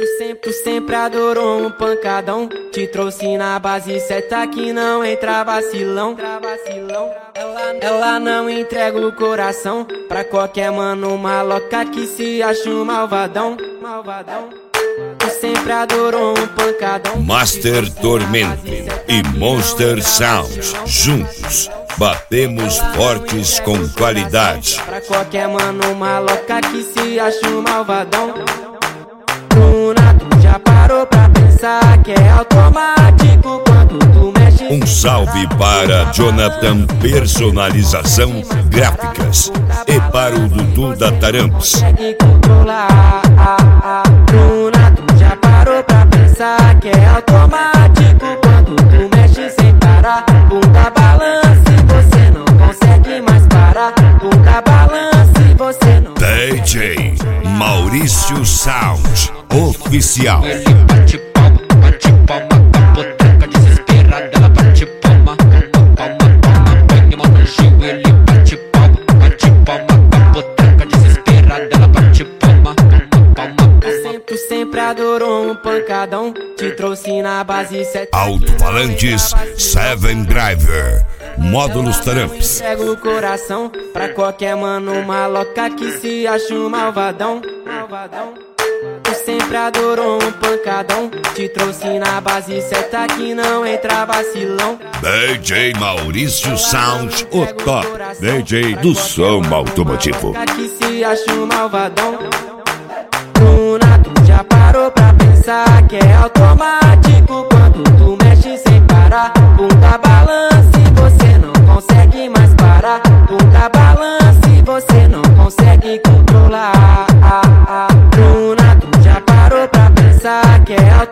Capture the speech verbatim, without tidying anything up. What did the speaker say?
Tu sempre, tu sempre adorou um pancadão. Te trouxe na base certa que não entra vacilão. Ela, ela não entrega o coração pra qualquer mano maloca que se acha um malvadão. Malvadão. Tu sempre adorou um pancadão. Master Tormento e Monster Sound juntos. Batemos fortes com qualidade. Pra qualquer mano maloca que se acha um malvadão. Bruna, tu já parou pra pensar que é automático quando tu mexe? Um salve para Jonathan Personalização Gráficas e para o Dudu da Taramps. Consegue controlar. Bruna, tu já parou pra pensar que é automático quando tu mexe sem parar? Bunda balança e você não consegue mais parar. Bunda balança e você não. D J Maurício Sound Oficial. Ele bate palma, bate palma, capotranca desesperada, ela bate palma, palma, palma, põe mão no gil. Ele bate palma, bate palma, capotranca desesperada, ela bate palma, palma, Tu sempre, tu sempre adorou um pancadão. Te trouxe na base certa. Alto-falantes Seven Driver Módulos Taramps. Entrega o coração pra qualquer mano maloca que se acha um malvadão. Malvadão. Tu sempre adorou um pancadão. Te trouxe na base certa que não entra vacilão. D J Maurício Sound, o top D J do som automotivo. Que se acha um malvadão. Bruna, tu já parou pra pensar que é automático quando tu mexe sem parar? Bunda balança e você não consegue mais parar. Bunda balança e você não consegue controlar. Bruna, tu já parou pra pensar que é automático